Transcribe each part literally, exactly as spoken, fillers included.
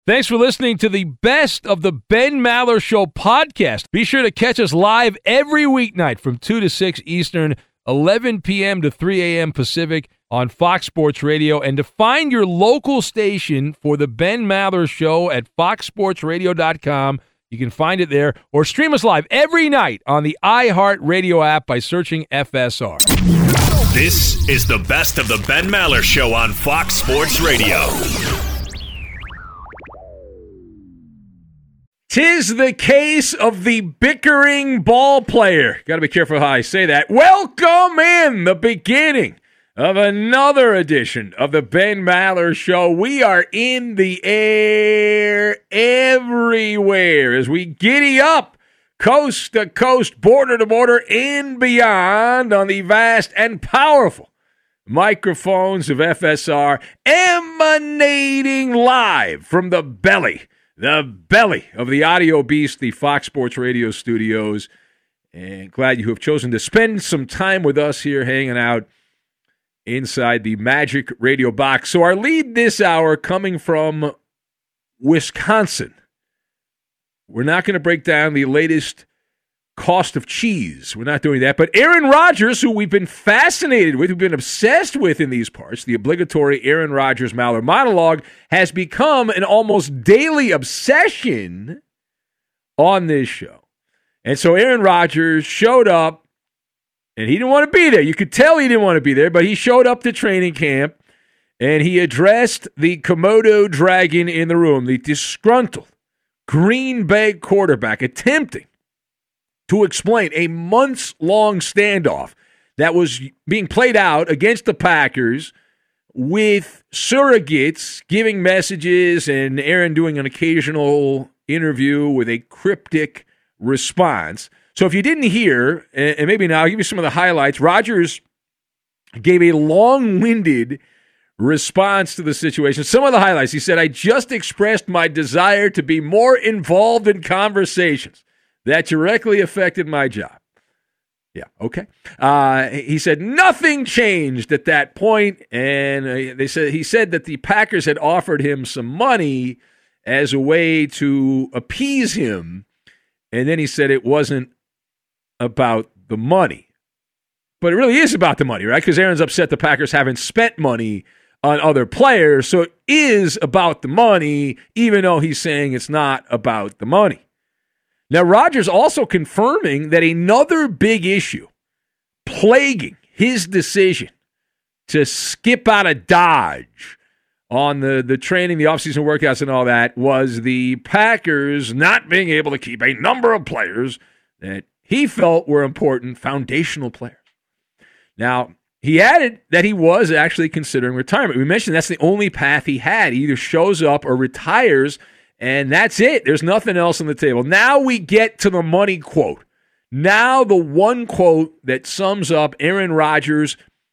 Thanks for listening to the Best of the Ben Maller Show podcast. Be sure to catch us live every weeknight from two to six Eastern, eleven p.m. to three a.m. Pacific on Fox Sports Radio. And to find your local station for the Ben Maller Show at fox sports radio dot com, you can find it there, or stream us live every night on the iHeartRadio app by searching F S R. This is the Best of the Ben Maller Show on Fox Sports Radio. Tis the case of the bickering ball player. Got to be careful how I say that. Welcome in the beginning of another edition of the Ben Maller Show. We are in the air everywhere as we giddy up coast to coast, border to border, and beyond on the vast and powerful microphones of F S R, emanating live from the belly The belly of the audio beast, the Fox Sports Radio studios. And glad you have chosen to spend some time with us here hanging out inside the Magic Radio box. So our lead this hour coming from Wisconsin. We're not going to break down the latest cost of cheese. We're not doing that. But Aaron Rodgers, who we've been fascinated with, we've been obsessed with in these parts, the obligatory Aaron Rodgers Maller monologue, has become an almost daily obsession on this show. And so Aaron Rodgers showed up, and he didn't want to be there. You could tell he didn't want to be there, but he showed up to training camp, and he addressed the Komodo dragon in the room, the disgruntled Green Bay quarterback, attempting to explain a months-long standoff that was being played out against the Packers with surrogates giving messages and Aaron doing an occasional interview with a cryptic response. So if you didn't hear, and maybe now I'll give you some of the highlights, Rodgers gave a long-winded response to the situation. Some of the highlights, he said, I just expressed my desire to be more involved in conversations that directly affected my job. Yeah, okay. Uh, he said nothing changed at that point, and uh, they said he said that the Packers had offered him some money as a way to appease him, and then he said it wasn't about the money. But it really is about the money, right? Because Aaron's upset the Packers haven't spent money on other players, so it is about the money, even though he's saying it's not about the money. Now, Rodgers also confirming that another big issue plaguing his decision to skip out of Dodge on the, the training, the offseason workouts and all that was the Packers not being able to keep a number of players that he felt were important, foundational players. Now, he added that he was actually considering retirement. We mentioned that's the only path he had. He either shows up or retires, and that's it. There's nothing else on the table. Now we get to the money quote. Now the one quote that sums up Aaron Rodgers'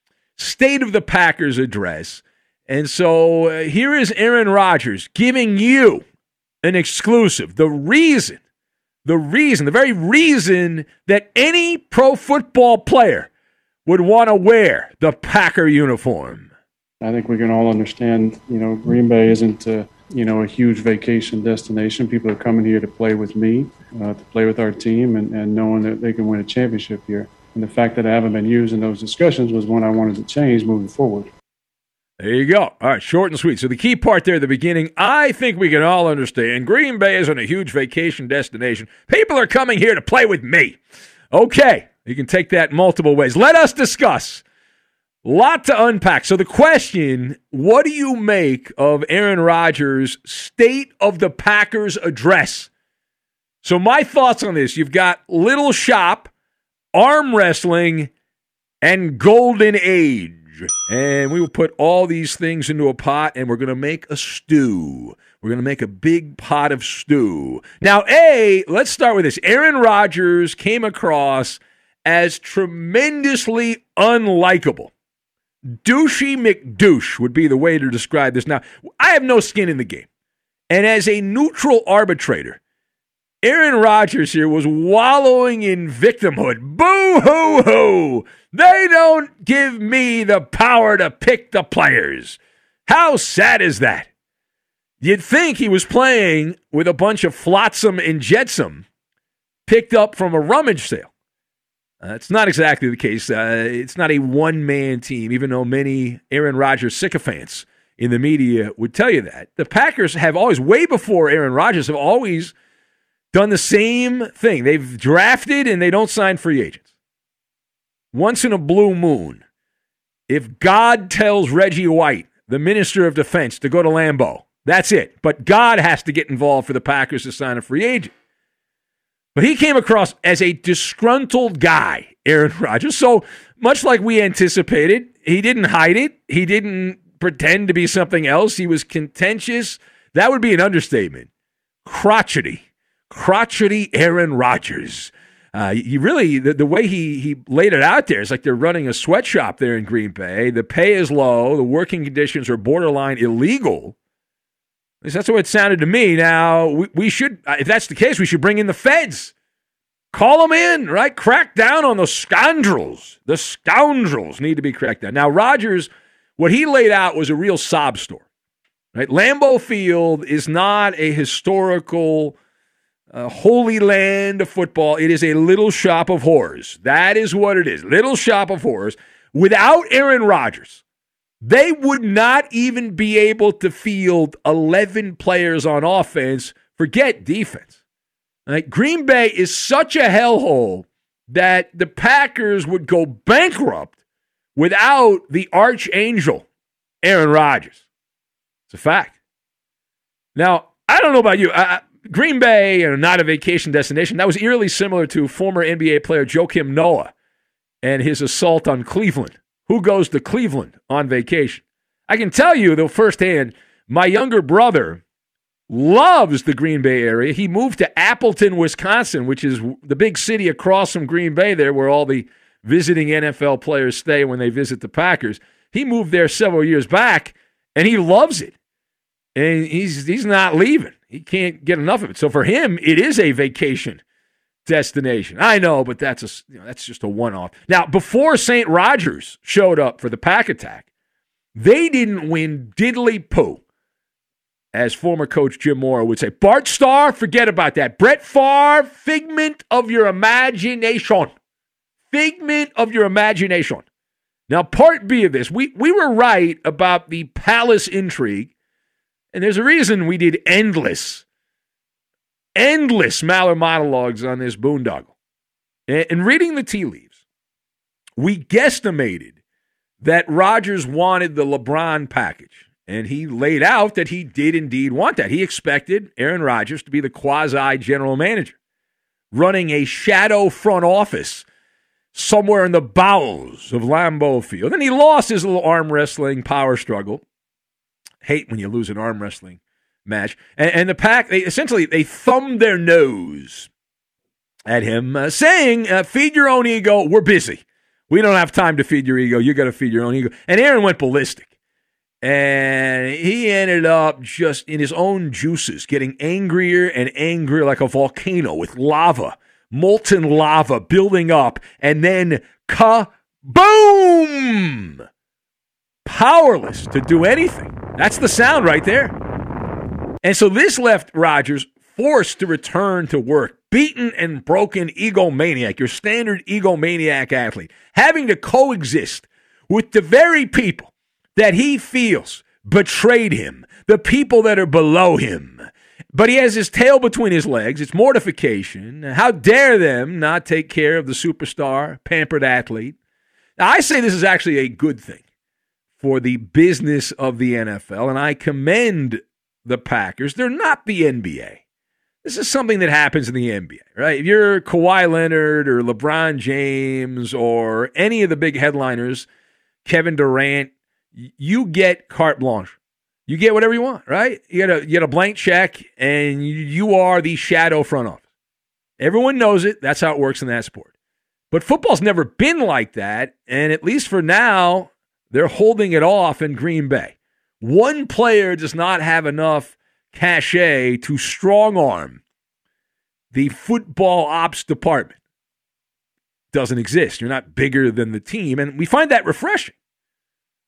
State of the Packers address. And so uh, here is Aaron Rodgers giving you an exclusive. The reason, the reason, the very reason that any pro football player would want to wear the Packer uniform. I think we can all understand, you know, Green Bay isn't uh, you know, a huge vacation destination. People are coming here to play with me, uh, to play with our team, and, and knowing that they can win a championship here. And the fact that I haven't been used in those discussions was one I wanted to change moving forward. There you go. All right, short and sweet. So the key part there at the beginning, I think we can all understand Green Bay isn't a huge vacation destination. People are coming here to play with me. Okay, you can take that multiple ways. Let us discuss. Lot to unpack. So the question, what do you make of Aaron Rodgers' State of the Packers address? So my thoughts on this, you've got Little Shop, arm wrestling, and golden age. And we will put all these things into a pot, and we're going to make a stew. We're going to make a big pot of stew. Now, A, let's start with this. Aaron Rodgers came across as tremendously unlikable. Douchey McDouche would be the way to describe this. Now, I have no skin in the game. And as a neutral arbitrator, Aaron Rodgers here was wallowing in victimhood. Boo-hoo-hoo! They don't give me the power to pick the players. How sad is that? You'd think he was playing with a bunch of flotsam and jetsam picked up from a rummage sale. Uh, it's not exactly the case. Uh, it's not a one-man team, even though many Aaron Rodgers sycophants in the media would tell you that. The Packers have always, way before Aaron Rodgers, have always done the same thing. They've drafted and they don't sign free agents. Once in a blue moon, if God tells Reggie White, the Minister of Defense, to go to Lambeau, that's it. But God has to get involved for the Packers to sign a free agent. But he came across as a disgruntled guy, Aaron Rodgers. So much like we anticipated, he didn't hide it. He didn't pretend to be something else. He was contentious. That would be an understatement. Crotchety. Crotchety Aaron Rodgers. Uh, he really, the, the way he, he laid it out there, it's like they're running a sweatshop there in Green Bay. The pay is low. The working conditions are borderline illegal. At least that's what it sounded to me. Now, we, we should, if that's the case, we should bring in the feds. Call them in, right? Crack down on the scoundrels. The scoundrels need to be cracked down. Now, Rodgers, what he laid out was a real sob story, right? Lambeau Field is not a historical uh, holy land of football. It is a little shop of horrors. That is what it is. Little shop of horrors. Without Aaron Rodgers, they would not even be able to field eleven players on offense. Forget defense. Right? Green Bay is such a hellhole that the Packers would go bankrupt without the archangel, Aaron Rodgers. It's a fact. Now, I don't know about you. I, Green Bay, you know, not a vacation destination. That was eerily similar to former N B A player Joakim Noah and his assault on Cleveland. Who goes to Cleveland on vacation? I can tell you, though, firsthand, my younger brother loves the Green Bay area. He moved to Appleton, Wisconsin, which is the big city across from Green Bay there where all the visiting N F L players stay when they visit the Packers. He moved there several years back, and he loves it. And he's he's not leaving. He can't get enough of it. So for him, it is a vacation destination. I know, but that's a you know, that's just a one-off. Now, before Saint Rogers showed up for the Pack Attack, they didn't win diddly poo, as former coach Jim Mora would say. Bart Starr, forget about that. Brett Favre, figment of your imagination. Figment of your imagination. Now, part B of this, we, we were right about the palace intrigue, and there's a reason we did endless, endless Maller monologues on this boondoggle. And, and reading the tea leaves, we guesstimated that Rodgers wanted the LeBron package. And he laid out that he did indeed want that. He expected Aaron Rodgers to be the quasi-general manager, running a shadow front office somewhere in the bowels of Lambeau Field. And he lost his little arm wrestling power struggle. Hate when you lose an arm wrestling match. And, and the Pack, they essentially, they thumbed their nose at him, uh, saying, uh, feed your own ego. We're busy. We don't have time to feed your ego. You got to feed your own ego. And Aaron went ballistic. And he ended up just in his own juices, getting angrier and angrier like a volcano with lava, molten lava building up, and then kaboom! Powerless to do anything. That's the sound right there. And so this left Rodgers forced to return to work, beaten and broken egomaniac, your standard egomaniac athlete, having to coexist with the very people that he feels betrayed him, the people that are below him. But he has his tail between his legs. It's mortification. How dare them not take care of the superstar, pampered athlete? Now, I say this is actually a good thing for the business of the N F L, and I commend the Packers. They're not the N B A. This is something that happens in the N B A, right? If you're Kawhi Leonard or LeBron James or any of the big headliners, Kevin Durant, you get carte blanche. You get whatever you want, right? You get a, you get a blank check, and you are the shadow front office. Everyone knows it. That's how it works in that sport. But football's never been like that, and at least for now, they're holding it off in Green Bay. One player does not have enough cachet to strong-arm the football ops department. Doesn't exist. You're not bigger than the team, and we find that refreshing.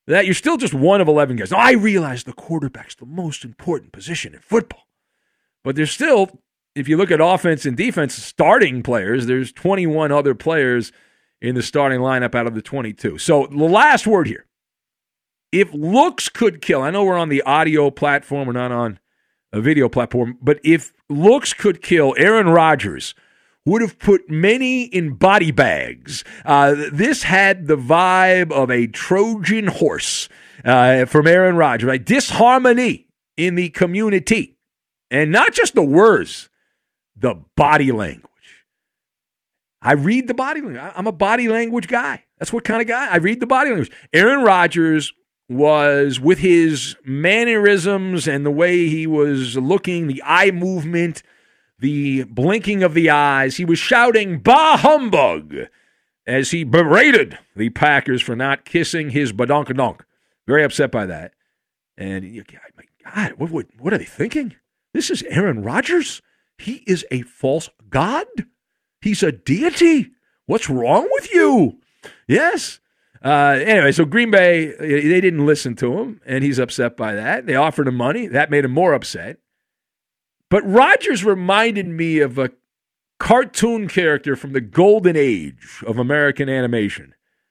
that you're still just one of eleven guys. Now, I realize the quarterback's the most important position in football. But there's still, if you look at offense and defense, starting players, there's twenty-one other players in the starting lineup out of the twenty-two. So the last word here. If looks could kill, I know we're on the audio platform, we're not on a video platform, but if looks could kill, Aaron Rodgers would have put many in body bags. Uh, this had the vibe of a Trojan horse uh, from Aaron Rodgers, right? Disharmony in the community. And not just the words, the body language. I read the body language. I'm a body language guy. That's what kind of guy. I read the body language. Aaron Rodgers was, with his mannerisms and the way he was looking, the eye movement, the blinking of the eyes, he was shouting, "Bah humbug," as he berated the Packers for not kissing his badonkadonk. Very upset by that. And, my God, what, what, what are they thinking? This is Aaron Rodgers? He is a false god? He's a deity? What's wrong with you? Yes. Uh, anyway, so Green Bay, they didn't listen to him, and he's upset by that. They offered him money. That made him more upset. But Rodgers reminded me of a cartoon character from the golden age of American animation.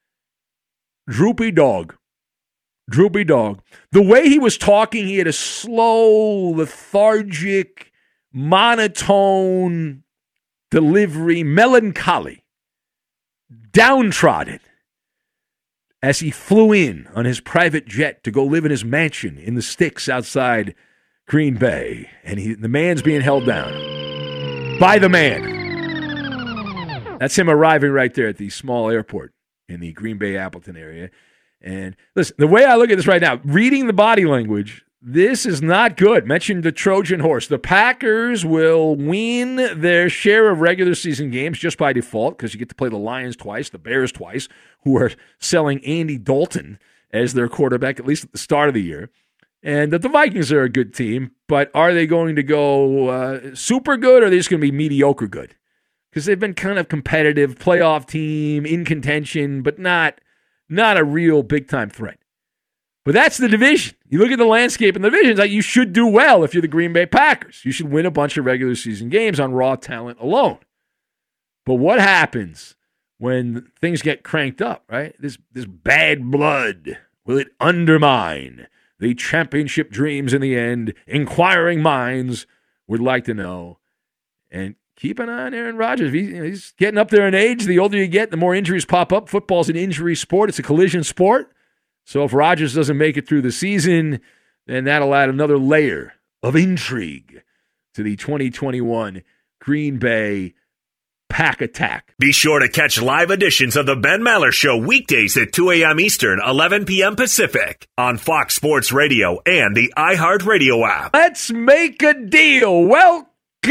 Droopy Dog. Droopy Dog. The way he was talking, he had a slow, lethargic, monotone delivery, melancholy, downtrodden, as he flew in on his private jet to go live in his mansion in the sticks outside Green Bay. And he, the man's being held down by the man. That's him arriving right there at the small airport in the Green Bay Appleton area. And listen, the way I look at this right now, reading the body language, this is not good. Mentioned the Trojan horse. The Packers will win their share of regular season games just by default because you get to play the Lions twice, the Bears twice, who are selling Andy Dalton as their quarterback, at least at the start of the year. And the Vikings are a good team, but are they going to go uh, super good, or are they just going to be mediocre good? Because they've been kind of competitive, playoff team, in contention, but not, not a real big-time threat. But that's the division. You look at the landscape in the divisions, like you should do well if you're the Green Bay Packers. You should win a bunch of regular season games on raw talent alone. But what happens when things get cranked up, right? This this bad blood, will it undermine the championship dreams in the end? Inquiring minds would like to know. And keep an eye on Aaron Rodgers. He, you know, he's getting up there in age. The older you get, the more injuries pop up. Football's an injury sport. It's a collision sport. So if Rodgers doesn't make it through the season, then that'll add another layer of intrigue to the twenty twenty-one Green Bay Pack Attack. Be sure to catch live editions of the Ben Maller Show weekdays at two a.m. Eastern, eleven p.m. Pacific on Fox Sports Radio and the iHeartRadio app. Let's make a deal. Welcome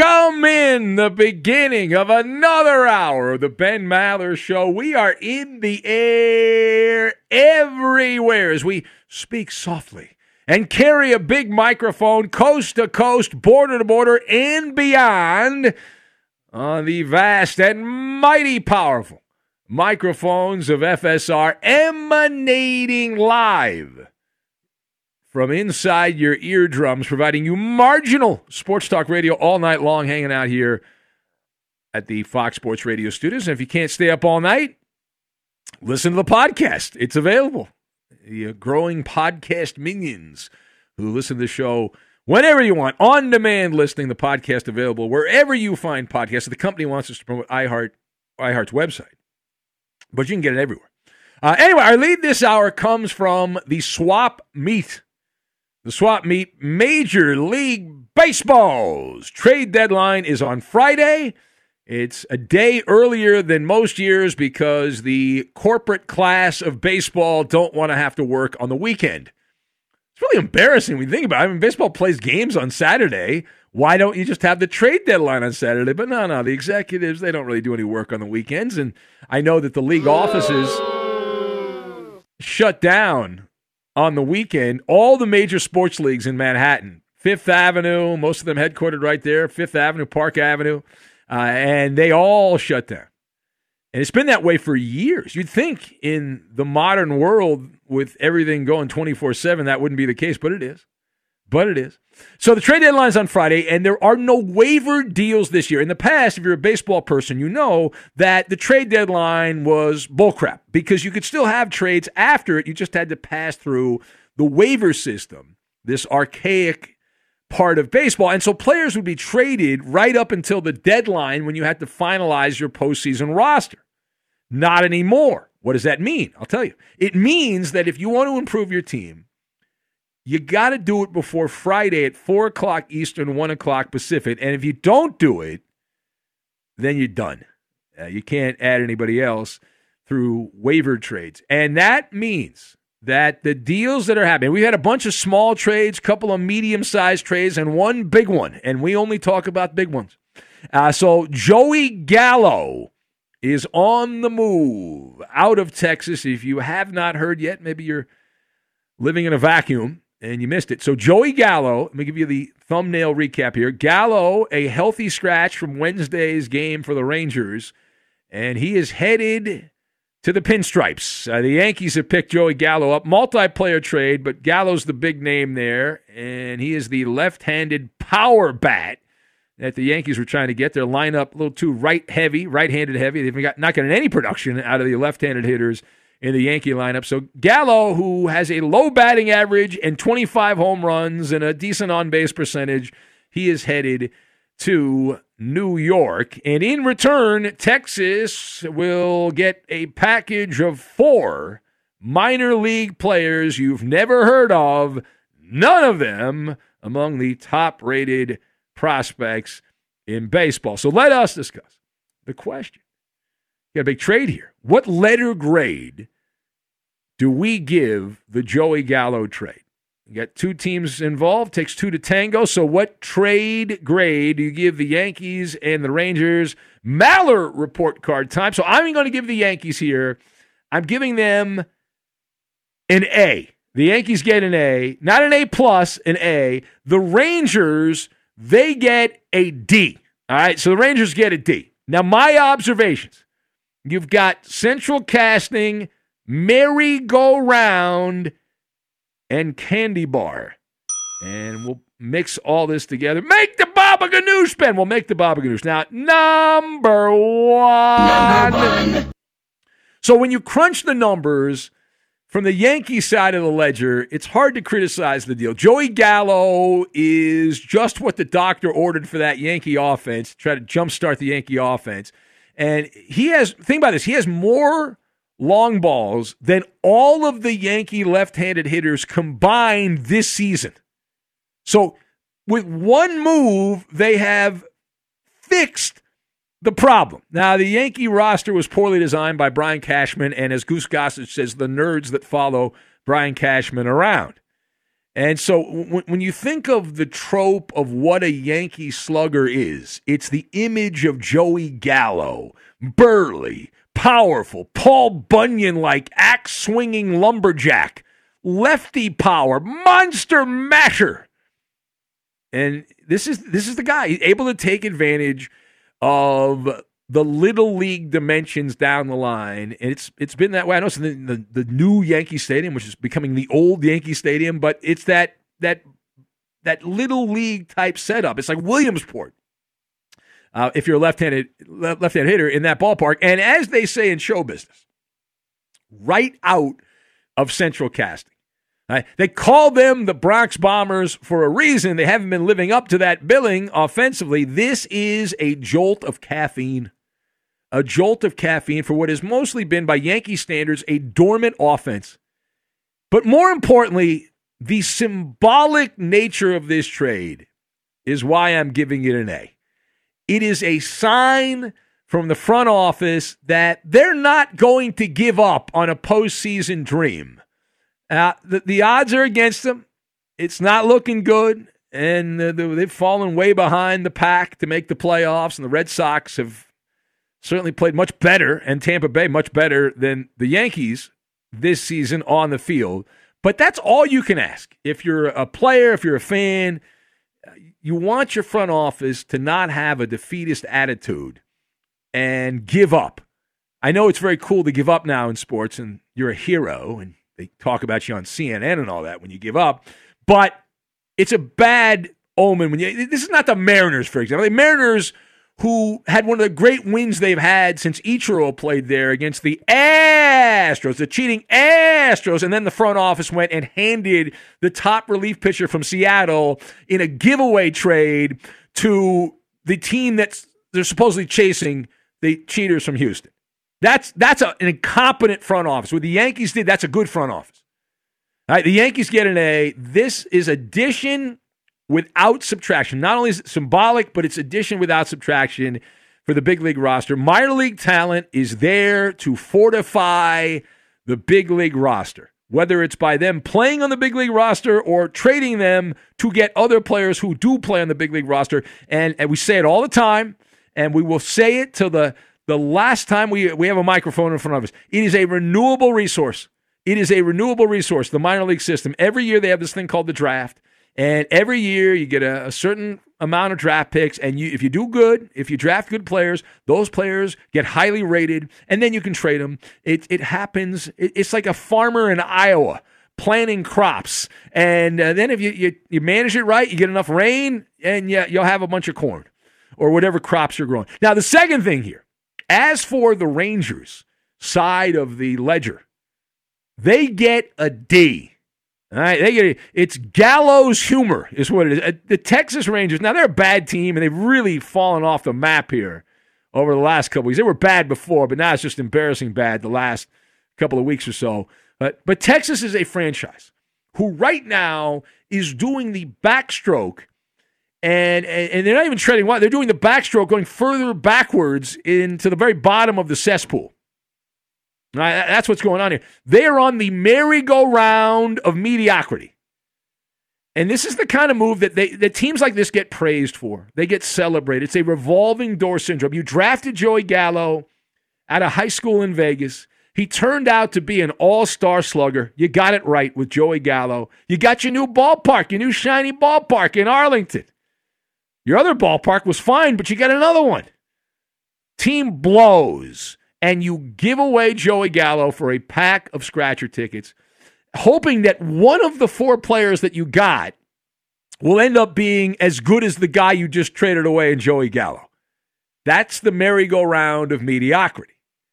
in the beginning of another hour of the Ben Maller Show. We are in the air everywhere as we speak softly and carry a big microphone coast to coast, border to border, and beyond on the vast and mighty powerful microphones of F S R, emanating live from inside your eardrums, providing you marginal sports talk radio all night long, hanging out here at the Fox Sports Radio studios. And if you can't stay up all night, listen to the podcast. It's available. The uh, growing podcast minions who listen to the show whenever you want, on-demand listening, the podcast available wherever you find podcasts. The company wants us to promote iHeart, iHeart's website, but you can get it everywhere. Uh, anyway, our lead this hour comes from the Swap Meet. The Swap Meet Major League Baseball's trade deadline is on Friday. It's a day earlier than most years because the corporate class of baseball don't want to have to work on the weekend. It's really embarrassing when you think about it. I mean, baseball plays games on Saturday. Why don't you just have the trade deadline on Saturday? But no, no, the executives, they don't really do any work on the weekends. And I know that the league offices shut down on the weekend. All the major sports leagues in Manhattan, Fifth Avenue, most of them headquartered right there, Fifth Avenue, Park Avenue, uh, and they all shut down. And it's been that way for years. You'd think in the modern world with everything going twenty-four seven, that wouldn't be the case, but it is. But it is. So the trade deadline is on Friday, and there are no waiver deals this year. In the past, if you're a baseball person, you know that the trade deadline was bullcrap because you could still have trades after it. You just had to pass through the waiver system, this archaic part of baseball. And so players would be traded right up until the deadline when you had to finalize your postseason roster. Not anymore. What does that mean? I'll tell you. It means that if you want to improve your team, you got to do it before Friday at four o'clock Eastern, one o'clock Pacific. And if you don't do it, then you're done. Uh, you can't add anybody else through waiver trades. And that means that the deals that are happening, we had a bunch of small trades, couple of medium-sized trades, and one big one. And we only talk about big ones. Uh, so Joey Gallo is on the move out of Texas. If you have not heard yet, maybe you're living in a vacuum and you missed it. So Joey Gallo, let me give you the thumbnail recap here. Gallo, a healthy scratch from Wednesday's game for the Rangers, and he is headed to the Pinstripes. Uh, the Yankees have picked Joey Gallo up. Multiplayer trade, but Gallo's the big name there, and he is the left-handed power bat that the Yankees were trying to get. Their lineup a little too right-heavy, right-handed heavy. They've got, not getting any production out of the left-handed hitters in the Yankee lineup. So Gallo, who has a low batting average and twenty-five home runs and a decent on-base percentage, he is headed to New York. And in return, Texas will get a package of four minor league players you've never heard of, none of them among the top-rated prospects in baseball. So let us discuss the question. You got a big trade here. What letter grade do we give the Joey Gallo trade? You got two teams involved, takes two to tango. So what trade grade do you give the Yankees and the Rangers? Maller report card time. So I'm going to give the Yankees here, I'm giving them an A. The Yankees get an A, not an A plus, an A. The Rangers, they get a D. All right, so the Rangers get a D. Now, my observations. You've got Central Casting, Merry-Go-Round, and Candy Bar. And we'll mix all this together. Make the Baba Ganoush, Ben. We'll make the Baba Ganoush. Now, number one. Number one. So when you crunch the numbers from the Yankee side of the ledger, it's hard to criticize the deal. Joey Gallo is just what the doctor ordered for that Yankee offense, try to jumpstart the Yankee offense. And he has, think about this, he has more long balls than all of the Yankee left-handed hitters combined this season. So with one move, they have fixed the problem. Now, the Yankee roster was poorly designed by Brian Cashman, and as Goose Gossage says, the nerds that follow Brian Cashman around. And so w- when you think of the trope of what a Yankee slugger is, it's the image of Joey Gallo, burly, powerful, Paul Bunyan-like, axe-swinging lumberjack, lefty power, monster masher. And this is this is the guy. He's able to take advantage of the little league dimensions down the line. And it's it's been that way. I know it's the, the, the new Yankee Stadium, which is becoming the old Yankee Stadium, but it's that that that little league type setup. It's like Williamsport. Uh, if you're a left-handed left-handed hitter in that ballpark. And as they say in show business, right out of Central Casting. Right? They call them the Bronx Bombers for a reason. They haven't been living up to that billing offensively. This is a jolt of caffeine. A jolt of caffeine for what has mostly been, by Yankee standards, a dormant offense. But more importantly, the symbolic nature of this trade is why I'm giving it an A. It is a sign from the front office that they're not going to give up on a postseason dream. Uh, the, the odds are against them. It's not looking good, and uh, they've fallen way behind the pack to make the playoffs, and the Red Sox have certainly played much better, and Tampa Bay much better than the Yankees this season on the field. But that's all you can ask. If you're a player, if you're a fan, you want your front office to not have a defeatist attitude and give up. I know it's very cool to give up now in sports, and you're a hero, and they talk about you on C N N and all that when you give up, but it's a bad omen when you. This is not the Mariners, for example. The Mariners, who had one of the great wins they've had since Ichiro played there against the Astros, the cheating Astros, and then the front office went and handed the top relief pitcher from Seattle in a giveaway trade to the team that they're supposedly chasing, the cheaters from Houston. That's that's a, an incompetent front office. What the Yankees did, that's a good front office. All right, the Yankees get an A. This is addition without subtraction. Not only is it symbolic, but it's addition without subtraction for the big league roster. Minor league talent is there to fortify the big league roster, whether it's by them playing on the big league roster or trading them to get other players who do play on the big league roster. And, and we say it all the time, and we will say it till the, the last time we, we have a microphone in front of us. It is a renewable resource. It is a renewable resource, the minor league system. Every year they have this thing called the draft. And every year you get a, a certain amount of draft picks, and you, if you do good, if you draft good players, those players get highly rated, and then you can trade them. It it happens. It, it's like a farmer in Iowa planting crops, and uh, then if you, you you manage it right, you get enough rain, and you, you'll have a bunch of corn or whatever crops you're growing. Now, the second thing here, as for the Rangers side of the ledger, they get a D. All right, they get it. It's gallows humor is what it is. The Texas Rangers, now they're a bad team, and they've really fallen off the map here over the last couple weeks. They were bad before, but now it's just embarrassing bad the last couple of weeks or so. But, but Texas is a franchise who right now is doing the backstroke, and, and, and they're not even treading water. They're doing the backstroke going further backwards into the very bottom of the cesspool. Right, that's what's going on here. They are on the merry-go-round of mediocrity. And this is the kind of move that they that teams like this get praised for. They get celebrated. It's a revolving door syndrome. You drafted Joey Gallo out of high school in Vegas. He turned out to be an all-star slugger. You got it right with Joey Gallo. You got your new ballpark, your new shiny ballpark in Arlington. Your other ballpark was fine, but you got another one. Team blows. And you give away Joey Gallo for a pack of scratcher tickets, hoping that one of the four players that you got will end up being as good as the guy you just traded away in Joey Gallo. That's the merry-go-round of mediocrity.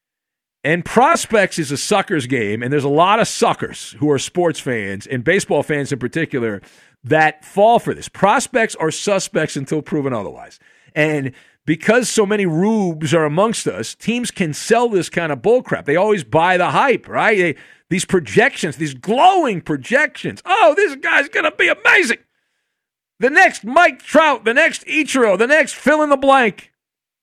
And prospects is a sucker's game, and there's a lot of suckers who are sports fans, and baseball fans in particular, that fall for this. Prospects are suspects until proven otherwise. And because so many rubes are amongst us, teams can sell this kind of bullcrap. They always buy the hype, right? They, these projections, these glowing projections. Oh, this guy's going to be amazing. The next Mike Trout, the next Ichiro, the next fill in the blank.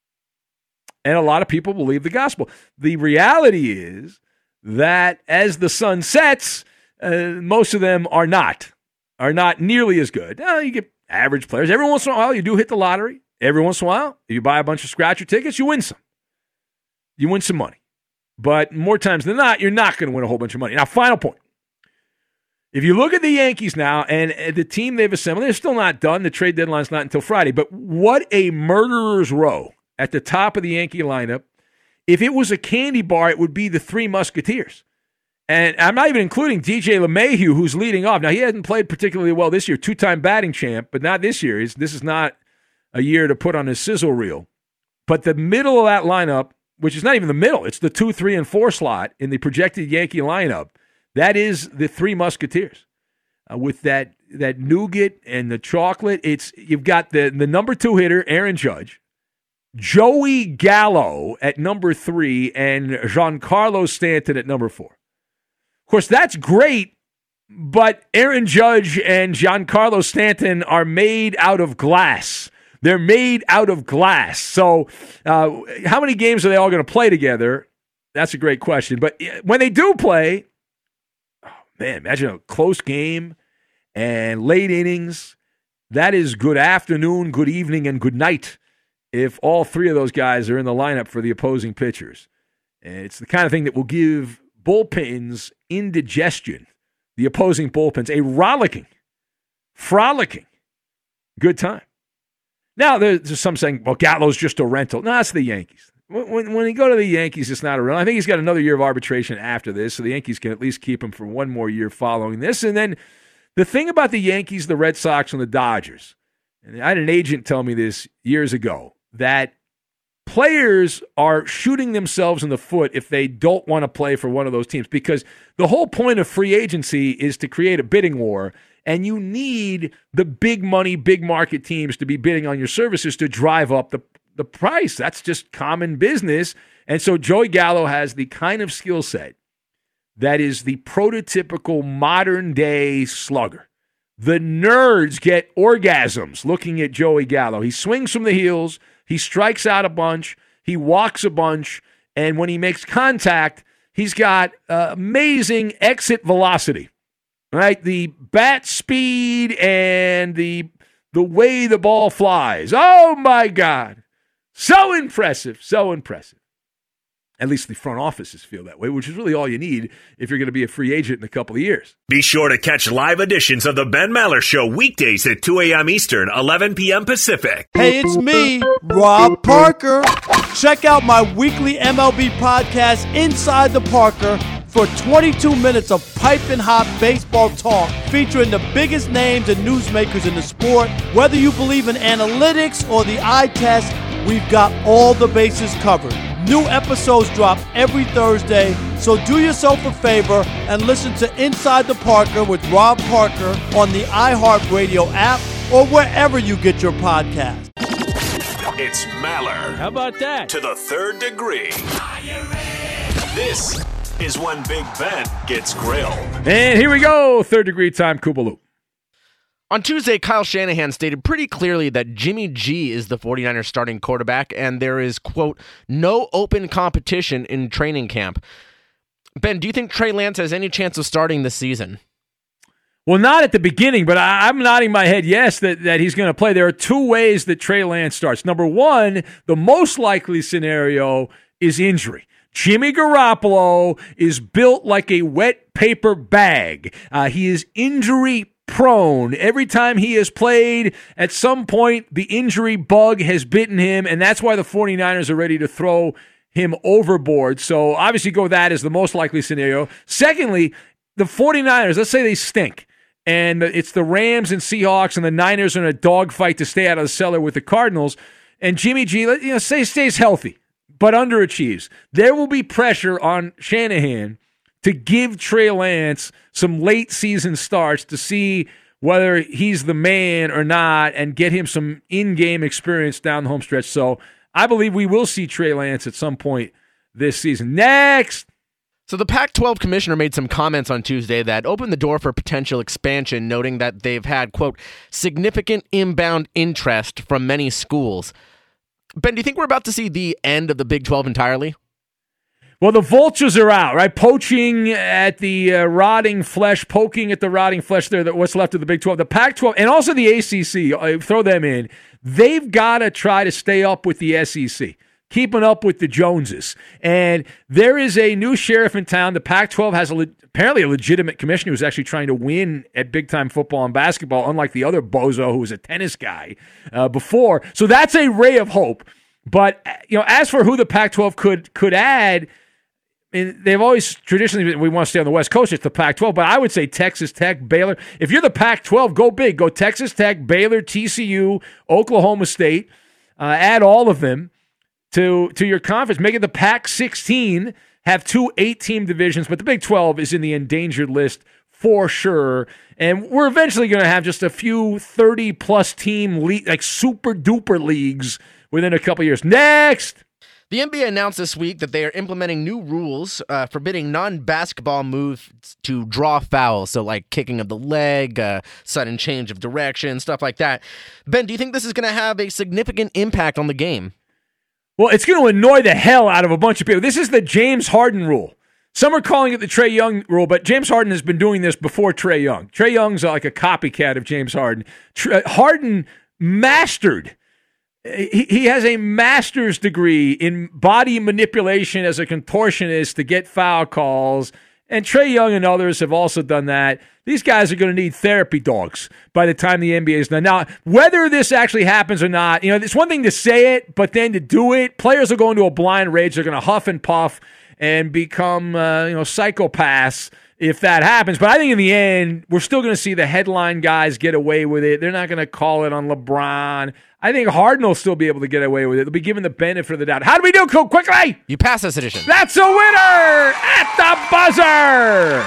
And a lot of people believe the gospel. The reality is that as the sun sets, uh, most of them are not, are not nearly as good. Now, you get average players. Every once in a while, you do hit the lottery. Every once in a while, if you buy a bunch of scratcher tickets, you win some. You win some money. But more times than not, you're not going to win a whole bunch of money. Now, final point. If you look at the Yankees now and the team they've assembled, they're still not done. The trade deadline's not until Friday. But what a murderer's row at the top of the Yankee lineup. If it was a candy bar, it would be the Three Musketeers. And I'm not even including D J LeMahieu, who's leading off. Now, he hasn't played particularly well this year, two-time batting champ, but not this year. This is not a year to put on his sizzle reel. But the middle of that lineup, which is not even the middle, it's the two, three, and four slot in the projected Yankee lineup, that is the Three Musketeers. Uh, with that that nougat and the chocolate, it's you've got the, the number two hitter, Aaron Judge, Joey Gallo at number three, and Giancarlo Stanton at number four. Of course, that's great, but Aaron Judge and Giancarlo Stanton are made out of glass. They're made out of glass. So uh, how many games are they all going to play together? That's a great question. But when they do play, oh man, imagine a close game and late innings. That is good afternoon, good evening, and good night if all three of those guys are in the lineup for the opposing pitchers. And it's the kind of thing that will give bullpens indigestion, the opposing bullpens, a rollicking, frolicking good time. Now, there's some saying, well, Gallo's just a rental. No, that's the Yankees. when when he go to the Yankees, it's not a real. I think he's got another year of arbitration after this, so the Yankees can at least keep him for one more year following this. And then the thing about the Yankees, the Red Sox, and the Dodgers, and I had an agent tell me this years ago, that players are shooting themselves in the foot if they don't want to play for one of those teams, because the whole point of free agency is to create a bidding war, and you need the big money, big market teams to be bidding on your services to drive up the, the price. That's just common business. And so Joey Gallo has the kind of skill set that is the prototypical modern-day slugger. The nerds get orgasms looking at Joey Gallo. He swings from the heels. He strikes out a bunch. He walks a bunch. And when he makes contact, he's got uh, amazing exit velocity, right? The bat speed and the the way the ball flies. Oh, my God. So impressive. So impressive. At least the front offices feel that way, which is really all you need if you're going to be a free agent in a couple of years. Be sure to catch live editions of the Ben Maller Show weekdays at two a.m. Eastern, eleven p.m. Pacific. Hey, it's me, Rob Parker. Check out my weekly M L B podcast, Inside the Parker, for twenty-two minutes of piping hot baseball talk featuring the biggest names and newsmakers in the sport. Whether you believe in analytics or the eye test, we've got all the bases covered. New episodes drop every Thursday, so do yourself a favor and listen to Inside the Parker with Rob Parker on the iHeartRadio app or wherever you get your podcast. It's Maller. How about that? To the third degree. This is when Big Ben gets grilled. And here we go, third degree time, Koopaloo. On Tuesday, Kyle Shanahan stated pretty clearly that Jimmy G is the 49ers starting quarterback, and there is, quote, no open competition in training camp. Ben, do you think Trey Lance has any chance of starting this season? Well, not at the beginning, but I, I'm nodding my head yes that, that he's going to play. There are two ways that Trey Lance starts. Number one, the most likely scenario is injury. Jimmy Garoppolo is built like a wet paper bag. Uh, he is injury prone. Every time he has played, at some point, the injury bug has bitten him, and that's why the 49ers are ready to throw him overboard. So obviously go with that as the most likely scenario. Secondly, the 49ers, let's say they stink, and it's the Rams and Seahawks, and the Niners are in a dogfight to stay out of the cellar with the Cardinals, and Jimmy G, you know, say stays healthy, but underachieves. There will be pressure on Shanahan to give Trey Lance some late season starts to see whether he's the man or not and get him some in-game experience down the home stretch. So I believe we will see Trey Lance at some point this season. Next! So the Pac twelve commissioner made some comments on Tuesday that opened the door for potential expansion, noting that they've had, quote, significant inbound interest from many schools. Ben, do you think we're about to see the end of the Big twelve entirely? Well, the vultures are out, right? Poaching at the uh, rotting flesh, poking at the rotting flesh there, that what's left of the Big twelve. The Pac twelve, and also the A C C, uh, throw them in. They've got to try to stay up with the S E C, keeping up with the Joneses. And there is a new sheriff in town. The Pac twelve has a le- apparently a legitimate commissioner who's actually trying to win at big-time football and basketball, unlike the other bozo who was a tennis guy uh, before. So that's a ray of hope. But you know, as for who the Pac twelve could could add, and they've always traditionally been, we want to stay on the West Coast, it's the Pac twelve, but I would say Texas Tech, Baylor. If you're the Pac twelve, go big. Go Texas Tech, Baylor, T C U, Oklahoma State. Uh, add all of them to, to your conference. Make it the Pac sixteen, have two eight-team divisions, but the Big twelve is in the endangered list for sure. And we're eventually going to have just a few thirty-plus team, le- like super-duper leagues within a couple years. Next! The N B A announced this week that they are implementing new rules uh, forbidding non-basketball moves to draw fouls, so like kicking of the leg, uh, sudden change of direction, stuff like that. Ben, do you think this is going to have a significant impact on the game? Well, it's going to annoy the hell out of a bunch of people. This is the James Harden rule. Some are calling it the Trae Young rule, but James Harden has been doing this before Trae Young. Trae Young's like a copycat of James Harden. Tra- Harden mastered He has a master's degree in body manipulation as a contortionist to get foul calls, And Trae Young and others have also done that. These guys are going to need therapy dogs by the time the N B A is done. Now, whether this actually happens or not, you know, it's one thing to say it, but then to do it, players are going to a blind rage. They're going to huff and puff and become, uh, you know, psychopaths if that happens. But I think in the end, we're still going to see the headline guys get away with it. They're not going to call it on LeBron. I think Harden will still be able to get away with it. They'll be given the benefit of the doubt. How do we do, Coop? Quickly! You pass this edition. That's a winner at the buzzer!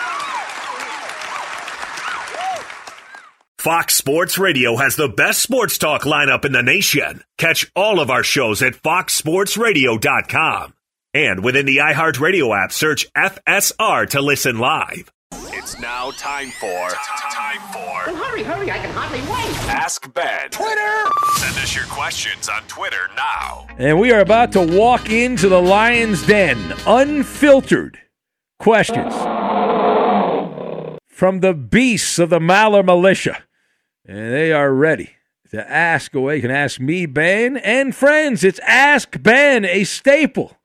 Fox Sports Radio has the best sports talk lineup in the nation. Catch all of our shows at fox sports radio dot com. And within the iHeartRadio app, search F S R to listen live. It's now time for time for Well, hurry, hurry, I can hardly wait. Ask Ben. Twitter! Send us your questions on Twitter now. And we are about to walk into the Lion's Den. Unfiltered questions from the beasts of the Maller Militia. And they are ready to ask away. You can ask me, Ben, and friends. It's Ask Ben, a staple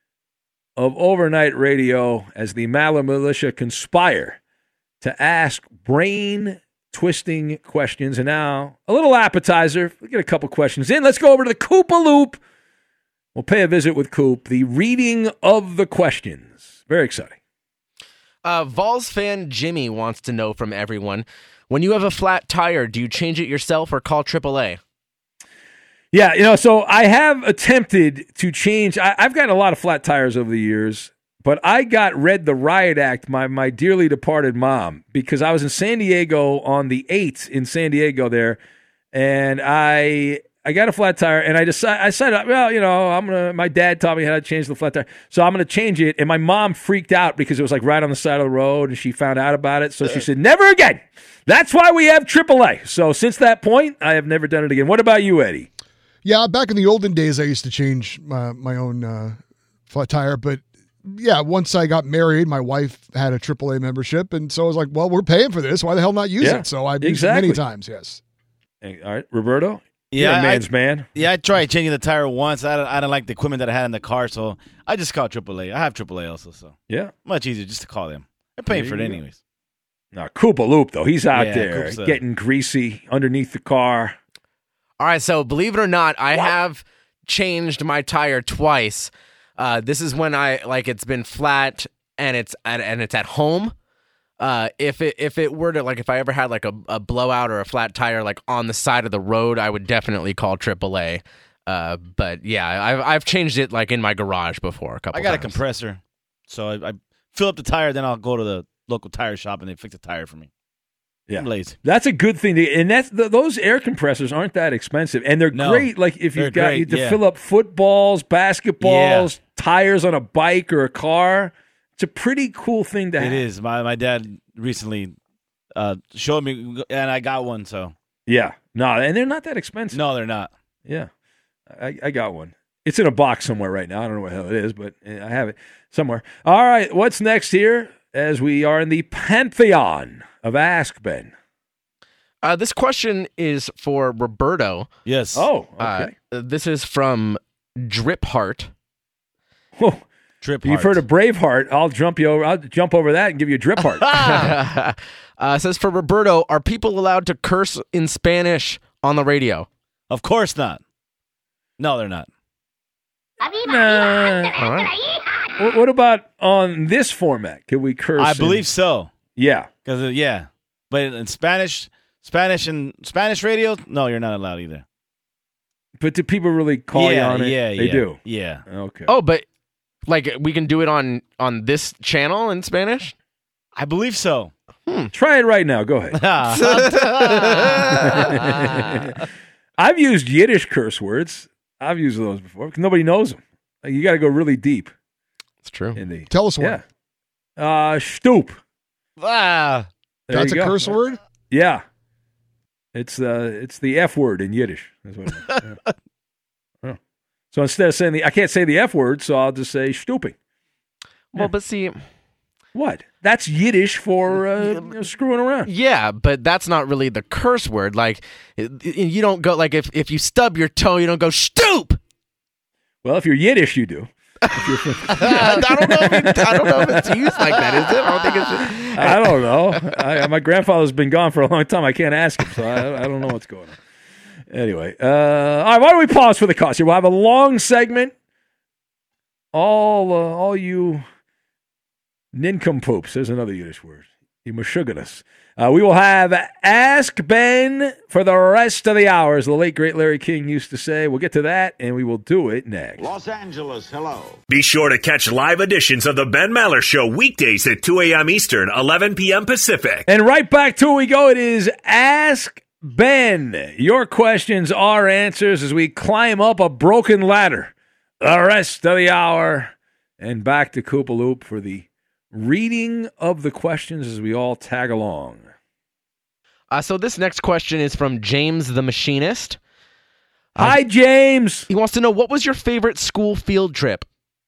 of overnight radio as the Maller Militia conspire to ask brain-twisting questions. And now, a little appetizer. We'll get a couple questions in. Let's go over to the Coop-a-Loop. We'll pay a visit with Coop, the reading of the questions. Very exciting. Uh, Vols fan Jimmy wants to know from everyone, when you have a flat tire, do you change it yourself or call triple A? Yeah, you know, so I have attempted to change. I, I've gotten a lot of flat tires over the years, but I got read the riot act, my my dearly departed mom, because I was in San Diego on the eighth in San Diego there, and I I got a flat tire, and I decided, I decided, well, you know, I'm gonna. My dad taught me how to change the flat tire, so I'm gonna change it. And my mom freaked out because it was like right on the side of the road, and she found out about it. So she said, "Never again." That's why we have triple A. So since that point, I have never done it again. What about you, Eddie? Yeah, back in the olden days, I used to change my, my own uh, flat tire. But yeah, once I got married, my wife had a triple A membership, and so I was like, "Well, we're paying for this. Why the hell not use Yeah, it?" So I've exactly. used it many times. Yes. Hey, all right, Roberto. Yeah, You're a man's I, man. Yeah, I tried changing the tire once. I don't, I don't like the equipment that I had in the car, so I just called triple A. I have triple A also, so Yeah. much easier just to call them. They're paying There for it you go. anyways. Now, Coop-a-Loop, though, he's out Yeah, there Coop's, uh, getting greasy underneath the car. All right, so believe it or not, I have changed my tire twice. Uh, this is when I like it's been flat and it's at, and it's at home. Uh, if it if it were to like if I ever had like a, a blowout or a flat tire like on the side of the road, I would definitely call triple A. Uh, but yeah, I've I've changed it like in my garage before a couple. I got times. a compressor, so I, I fill up the tire, then I'll go to the local tire shop and they fix the tire for me. Yeah. I'm lazy. That's a good thing. To, and that's th- those air compressors aren't that expensive. And they're No, great. Like if they're you've got great, to yeah. fill up footballs, basketballs, tires on a bike or a car. It's a pretty cool thing to have. It is. My my dad recently uh, showed me, and I got one. So Yeah. No, and they're not that expensive. no, they're not. Yeah. I, I got one. It's in a box somewhere right now. I don't know what the hell it is, but I have it somewhere. All right. What's next here as we are in the pantheon of Ask Ben? Uh, this question is for Roberto. Yes. Oh, okay. Uh, this is from Drip Heart. Whoa. Trip. You've heard of Braveheart. I'll jump you over. I'll jump over that and give you a drip heart. uh, says for Roberto, are people allowed to curse in Spanish on the radio? Of course not. No, they're not. Nah. All right. What, what about on this format? Can we curse? I in- believe so. Yeah. Because uh, yeah, but in Spanish, Spanish and Spanish radio, no, you're not allowed either. But do people really call yeah, you on it? yeah, They yeah, do. Yeah. Okay. Oh, but like we can do it on on this channel in Spanish? I believe so. Try it right now. Go ahead. I've used Yiddish curse words. I've used those before. Nobody knows them. Like, you got to go really deep It's true. in the. Tell us one. Yeah. Uh, stoop. ah, There That's a you go. curse word? Yeah. It's uh, it's the F word in Yiddish. That's what it is. Yeah. Oh. So instead of saying the, I can't say the F word, so I'll just say stooping. Well, but see, What? That's Yiddish for uh, you know, screwing around. yeah, but that's not really the curse word. Like, it- it- you don't go like if if you stub your toe, you don't go stoop. Well, if you're Yiddish, you do. I don't know. If it, I don't know if it's used like that. Is it? I don't think it's. I don't know. I, my grandfather's been gone for a long time. I can't ask him, so I, I don't know what's going on. Anyway, uh, all right. Why don't we pause for the cost here? We'll have a long segment. All, uh, all you nincompoops. There's another Yiddish word. You mashuganas. Uh, we will have Ask Ben for the rest of the hours. The late, great Larry King used to say. We'll get to that, and we will do it next. Los Angeles, hello. Be sure to catch live editions of the Ben Maller Show weekdays at two a.m. Eastern, eleven p.m. Pacific. And right back to it we go. It is Ask Ben. Your questions, our answers as we climb up a broken ladder. The rest of the hour. And back to Koopaloop for the reading of the questions as we all tag along. Uh, so this next question is from James the Machinist. Uh, Hi, James. He wants to know, what was your favorite school field trip?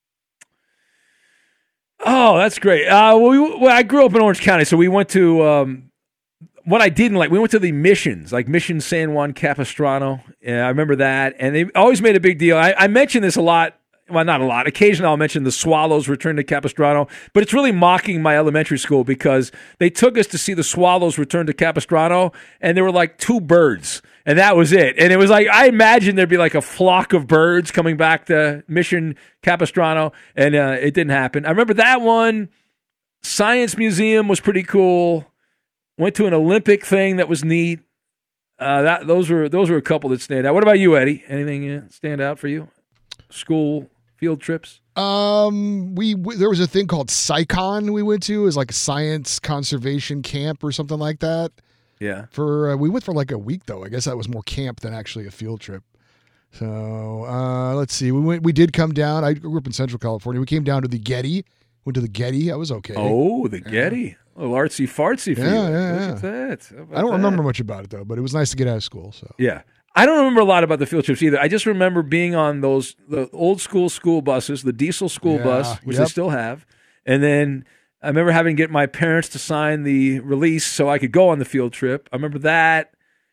Oh, that's great. Uh, well, we, well, I grew up in Orange County, so we went to um, what I didn't like. We went to the missions, like Mission San Juan Capistrano. Yeah, I remember that, and they always made a big deal. I, I mention this a lot. Well, not a lot. Occasionally I'll mention the Swallows return to Capistrano, but it's really mocking my elementary school because they took us to see the Swallows return to Capistrano, and there were like two birds, and that was it. And it was like, I imagined there'd be like a flock of birds coming back to Mission Capistrano, and uh, it didn't happen. I remember that one. Science Museum was pretty cool. Went to an Olympic thing that was neat. Uh, that those were those were a couple that stand out. What about you, Eddie? Anything uh, stand out for you? School field trips? Um, we, we there was a thing called SciCon we went to. It was like a science conservation camp or something like that. Yeah. For uh, we went for like a week though. I guess that was more camp than actually a field trip. So uh, let's see. We went. We did come down. I grew up in Central California. We came down to the Getty. Went to the Getty. That was okay. Oh, the yeah. Getty. A little artsy fartsy for yeah, you. Yeah, Look yeah. at that. How about I don't that? remember much about it though, but it was nice to get out of school. So yeah. I don't remember a lot about the field trips either. I just remember being on those the old school school buses, the diesel school Yeah, bus, which yep. they still have. And then I remember having to get my parents to sign the release so I could go on the field trip. I remember that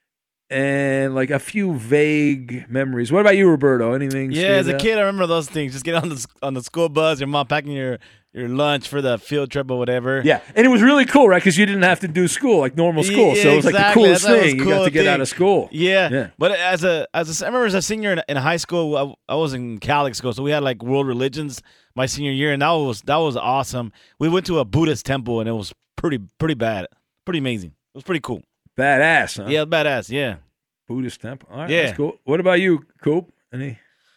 and like a few vague memories. What about you, Roberto? Anything? Yeah, stand as a out? kid, I remember those things. Just get on the on the school bus, your mom packing your, your lunch for the field trip or whatever. Yeah, and it was really cool, right? Because you didn't have to do school like normal school, Yeah, so it was like the exactly. coolest That's- that was thing. You cool got to get thing. out of school. Yeah. Yeah. But as a as a, I remember as a senior in, in high school, I, I was in Catholic school, so we had like world religions my senior year, and that was that was awesome. We went to a Buddhist temple, and it was pretty pretty bad, pretty amazing. It was pretty cool. Badass, huh? Yeah, badass. Yeah. Buddhist temple. All right, Yeah. that's cool. What about you, Coop? Any?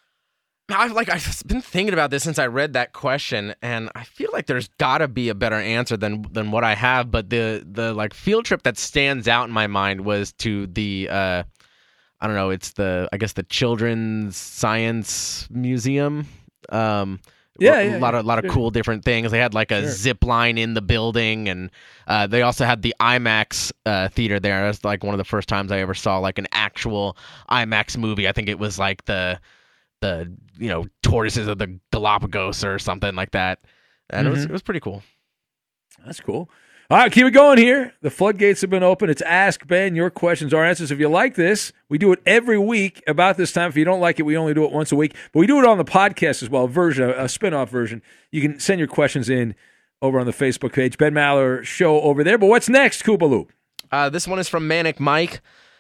I've like I've been thinking about this since I read that question, and I feel like there's got to be a better answer than than what I have. But the the like field trip that stands out in my mind was to the uh, I don't know, it's the I guess the Children's Science Museum. Um, Yeah, a yeah, lot yeah, of lot sure. of cool different things. They had like a Sure. zip line in the building, and uh, they also had the IMAX uh, theater there. That's like one of the first times I ever saw like an actual IMAX movie. I think it was like the the you know tortoises of the Galapagos or something like that, and it was Mhm. it was pretty cool. That's cool. All right, keep it going here. The floodgates have been open. It's Ask Ben, your questions, our answers. If you like this, we do it every week about this time. If you don't like it, we only do it once a week. But we do it on the podcast as well, a version, a spin-off version. You can send your questions in over on the Facebook page, Ben Maller Show over there. But what's next, Koopaloop? Uh, this one is from Manic Mike.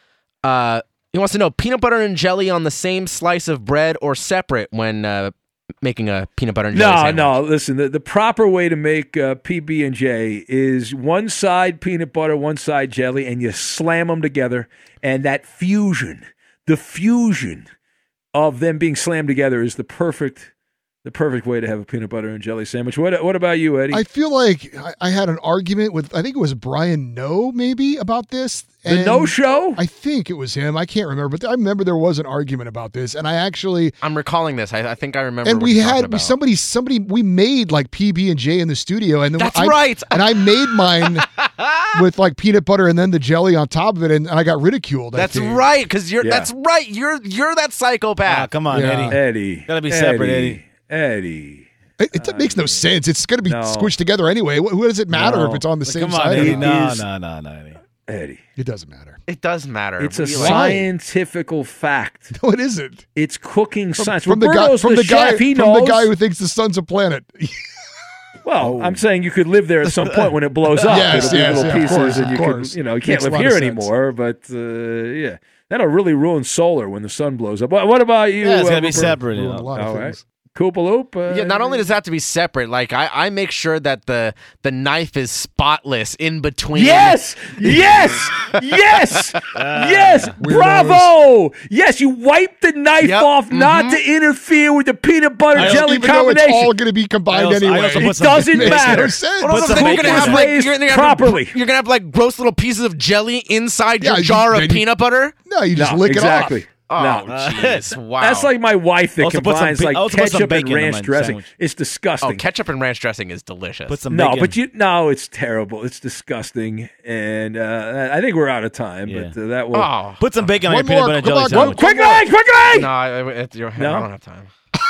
Uh, he wants to know peanut butter and jelly on the same slice of bread or separate when uh, making a peanut butter and jelly No, sandwich. no. Listen, the, the proper way to make uh, P B and J is one side peanut butter, one side jelly, and you slam them together. And that fusion, the fusion of them being slammed together is the perfect, the perfect way to have a peanut butter and jelly sandwich. What What about you, Eddie? I feel like I, I had an argument with, I think it was Brian No, maybe, about this. the And No Show? I think it was him. I can't remember, but I remember there was an argument about this, and I actually I'm recalling this. I, I think I remember. and what we you're talking had about. somebody somebody we made like P B and J in the studio, and then That's I, right. and I made mine with like peanut butter and then the jelly on top of it, and, and I got ridiculed. I That's think. right, because you're. Yeah. That's right. You're. You're that psychopath. Ah, come on, Yeah. Eddie. Eddie. Gotta be separate, Eddie. Eddie. It, it makes no sense. It's going to be no. squished together anyway. What, what does it matter No. if it's on the same Come on, side? or Eddie. not? No, is- no, no, no, Eddie. Eddie. It doesn't matter. It does matter. It's a We like- scientific fact. No, it isn't. It's cooking From, science. from the guy, Roberto's from the, the guy, chef. He from knows. the guy who thinks the sun's a planet. Well, I'm saying you could live there at some point when it blows up. Yes, It'll be yes, little yeah, of pieces, course, and of you course. can, you know, you can't Makes a live lot here of sense. anymore. But uh, yeah, that'll really ruin solar when the sun blows up. What, what about you? Yeah, it's uh, gonna be Roberto? separated. Ruined a lot of All right. things. Koopaloop. Uh, Yeah, not only does that have to be separate, like I, I make sure that the the knife is spotless in between. Yes, yes, yes, yes. Weirdos. Bravo. Yes, you wipe the knife Yep. off not Mhm. to interfere with the peanut butter I don't jelly even know it's combination. all going to be combined I also- I anyway. also It put some- doesn't Makes no matter. sense. Well, no, Put then some you're bacon gonna in have there. like Raised you're gonna have properly. You're gonna have like gross little pieces of jelly inside Yeah, your you- jar of then you- peanut butter. No, you just No, lick exactly. it off. Oh, No. jeez! Wow. That's like my wife that Also put some combines ba- like also put some ketchup and bacon in ranch my dressing. sandwich. It's disgusting. oh, ketchup and ranch dressing is delicious. Put some no, bacon. but you no, it's terrible. It's disgusting, and uh, I think we're out of time. Yeah. But uh, that will. oh Put some bacon on One your peanut more, butter and come jelly on, sandwich. Quickly, quickly! no, I, it, you're, No? I don't have time.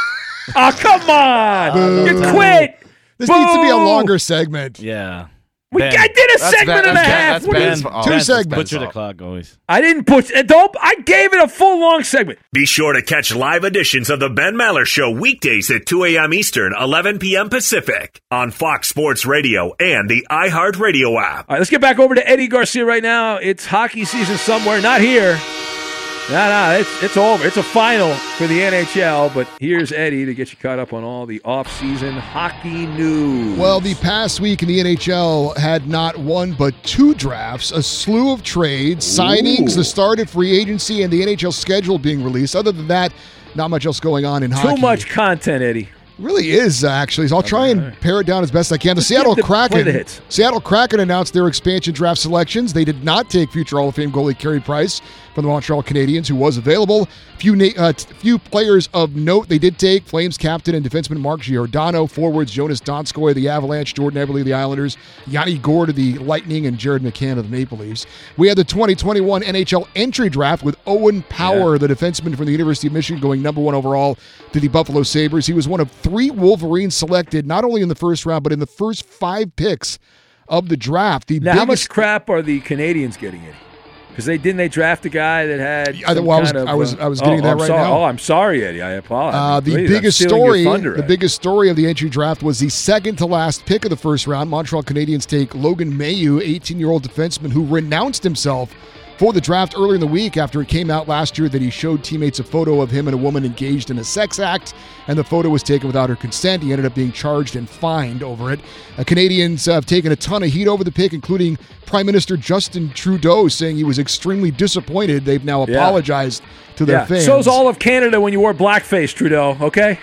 Oh, come on! Boo. You quit. This needs to be a Boo! longer segment. Yeah. We, Ben. I did a That's segment bad- and a that's bad- half. that's What do you- Ben's fault. Two That's segments. Ben's Butcher the fault. clock always. I didn't put. uh, Don't. I gave it a full long segment. Be sure to catch live editions of the Ben Maller Show weekdays at two a.m. Eastern, eleven p.m. Pacific on Fox Sports Radio and the iHeartRadio app. All right, let's get back over to Eddie Garcia right now. It's hockey season somewhere, not here. No, no, it's it's over. It's a final for the N H L, but here's Eddie to get you caught up on all the off-season hockey news. Well, the past week in the N H L had not one but two drafts, a slew of trades, signings, Ooh. the start of free agency, and the N H L schedule being released. Other than that, not much else going on in hockey. Too much content, Eddie. Really is, uh, actually. So I'll try and pare it down as best I can. The Seattle the- play Kraken the hits. Seattle Kraken announced their expansion draft selections. They did not take future Hall of Fame goalie Carey Price from the Montreal Canadiens, who was available. Few na- uh, t- few players of note they did take: Flames captain and defenseman Mark Giordano, forwards Jonas Donskoy of the Avalanche, Jordan Eberle of the Islanders, Yanni Gourde of the Lightning, and Jared McCann of the Maple Leafs. We had the twenty twenty-one N H L entry draft with Owen Power, Yeah. the defenseman from the University of Michigan, going number one overall to the Buffalo Sabres. He was one of three Wolverines selected, not only in the first round, but in the first five picks of the draft. The Now, how much biggest crap are the Canadians getting, Eddie? Because they didn't they draft a guy that had. I- some well, I was- kind of, I was- uh, I was getting oh, that I'm right sorry. now. Oh, I'm sorry, Eddie. I apologize. Uh, the Please, I'm biggest stealing your story, thunder, the Eddie. biggest story of the entry draft was the second to last pick of the first round. Montreal Canadiens take Logan Mailloux, eighteen-year-old defenseman who renounced himself for the draft earlier in the week after it came out last year that he showed teammates a photo of him and a woman engaged in a sex act, and the photo was taken without her consent. He ended up being charged and fined over it. Uh, Canadians have taken a ton of heat over the pick, including Prime Minister Justin Trudeau saying he was extremely disappointed. They've now Yeah. apologized to their Yeah. fans. So's all of Canada when you wore blackface, Trudeau, okay?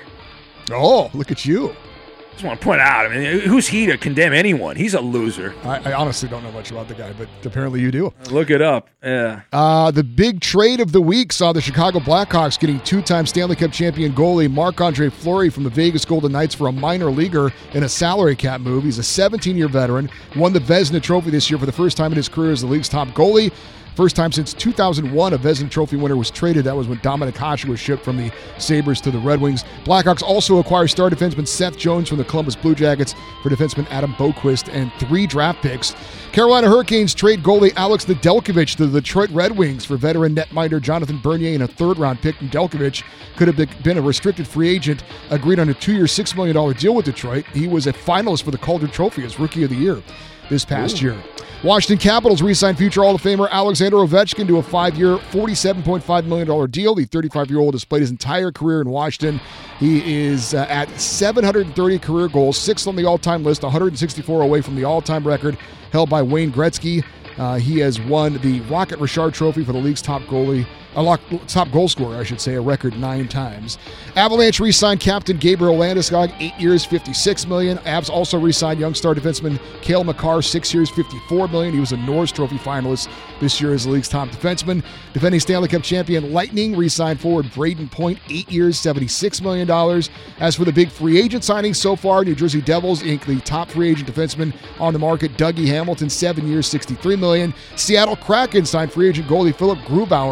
Oh, look at you. Just want to point out, I mean, who's he to condemn anyone? He's a loser. I, I honestly don't know much about the guy, but apparently you do. Look it up. Yeah. Uh, the big trade of the week saw the Chicago Blackhawks getting two-time Stanley Cup champion goalie Marc-Andre Fleury from the Vegas Golden Knights for a minor leaguer in a salary cap move. He's a seventeen-year veteran, won the Vezina Trophy this year for the first time in his career as the league's top goalie. First time since two thousand one, a Vezina Trophy winner was traded. That was when Dominic Hasek was shipped from the Sabres to the Red Wings. Blackhawks also acquire star defenseman Seth Jones from the Columbus Blue Jackets for defenseman Adam Boquist and three draft picks. Carolina Hurricanes trade goalie Alex Nedeljkovic to the Detroit Red Wings for veteran netminder Jonathan Bernier and a third-round pick. Nedeljkovic could have been a restricted free agent, agreed on a two-year, six million dollars deal with Detroit. He was a finalist for the Calder Trophy as Rookie of the Year this past Ooh. year. Washington Capitals re-signed future Hall of Famer Alexander Ovechkin to a five-year, forty-seven point five million dollars deal. The thirty-five-year-old has played his entire career in Washington. He is uh, at seven hundred thirty career goals, sixth on the all-time list, one hundred sixty-four away from the all-time record held by Wayne Gretzky. Uh, he has won the Rocket Richard Trophy for the league's top goalie, uh, top goal scorer, I should say, a record nine times. Avalanche re-signed captain Gabriel Landeskog, eight years, fifty-six million dollars. Avs also re-signed young star defenseman Cale Makar, six years, fifty-four million dollars. He was a Norris Trophy finalist this year as the league's top defenseman. Defending Stanley Cup champion Lightning re-signed forward Braden Point, eight years, seventy-six million dollars. As for the big free agent signings so far, New Jersey Devils inked the top free agent defenseman on the market, Dougie Hamilton, seven years, sixty-three million dollars. Seattle Kraken signed free agent goalie Philip Grubauer, six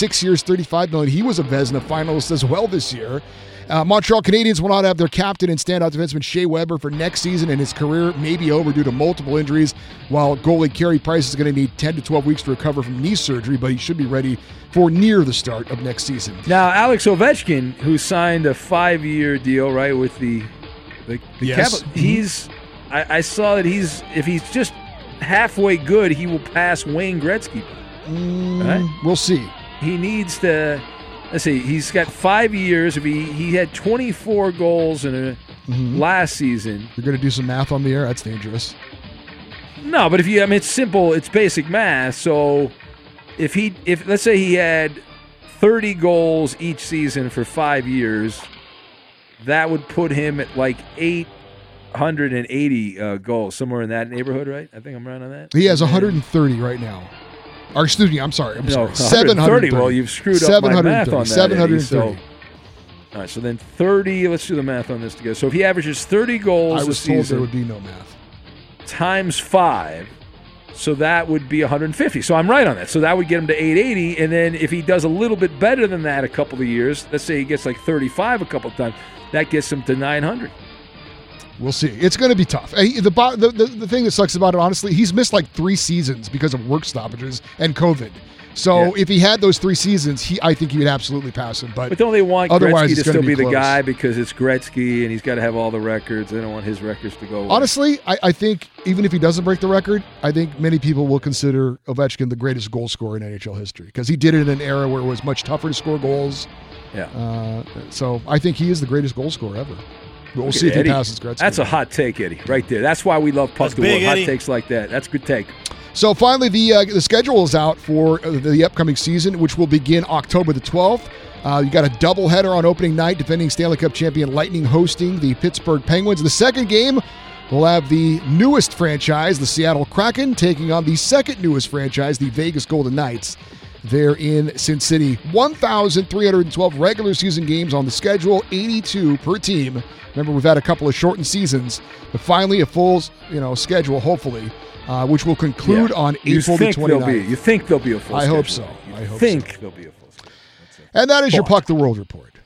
six years, thirty-five million dollars. He was a Vezina finalist as well this year. Uh, Montreal Canadiens will not have their captain and standout defenseman Shea Weber for next season, and his career may be over due to multiple injuries, while goalie Carey Price is going to need ten to twelve weeks to recover from knee surgery, but he should be ready for near the start of next season. Now, Alex Ovechkin, who signed a five-year deal, right, with the the, the Yes. Cap- he's I, I saw that he's if he's just halfway good, he will pass Wayne Gretzky. Mm, Right? We'll see. He needs to. Let's see. He's got five years. If he he had twenty-four goals in a Mhm. last season. You're going to do some math on the air? That's dangerous. No, but if you, I mean, it's simple. It's basic math. So, if he, if let's say he had thirty goals each season for five years, that would put him at like eight hundred eighty uh, goals, somewhere in that neighborhood, right? I think I'm right on that. He has one hundred thirty right now. Or excuse me, I'm sorry. I'm No, sorry. one hundred thirty. seven hundred thirty. Well, you've screwed up my math on that. seven hundred Eddie, so- thirty. All right, so then thirty. Let's do the math on this together. So if he averages thirty goals I a was told season there would be no math. times five, so that would be one hundred fifty. So I'm right on that. So that would get him to eight eighty, and then if he does a little bit better than that a couple of years, let's say he gets like thirty-five a couple of times, that gets him to nine hundred. We'll see. It's going to be tough. Hey, The, bo- the, the the thing that sucks about it, honestly, he's missed like three seasons because of work stoppages and COVID. So Yeah. if he had those three seasons, he I think he would absolutely pass him. But, But don't they want otherwise Gretzky to it's gonna still be, the close. guy because it's Gretzky and he's got to have all the records? They don't want his records to go away. Honestly, I, I think even if he doesn't break the record, I think many people will consider Ovechkin the greatest goal scorer in N H L history because he did it in an era where it was much tougher to score goals. Yeah. Uh, so I think he is the greatest goal scorer ever. But we'll Look see at if he Eddie. passes Gretzky. That's a hot take, Eddie, right there. That's why we love Puck That's the World. big, Hot Eddie. takes like that. That's a good take. So finally, the uh, the schedule is out for uh, the upcoming season, which will begin October the twelfth. Uh, you got a doubleheader on opening night, defending Stanley Cup champion Lightning hosting the Pittsburgh Penguins. The second game will have the newest franchise, the Seattle Kraken, taking on the second newest franchise, the Vegas Golden Knights. They're in Sin City. one thousand three hundred twelve regular season games on the schedule, eighty-two per team. Remember, we've had a couple of shortened seasons, but finally a full, you know, schedule, hopefully, uh, which will conclude Yeah. on You April the think there'll twenty-ninth. be? You think there'll be a full? I hope schedule. so. You I hope think so. there'll be a full schedule. That's it. And that is your Fuck. Puck the World report.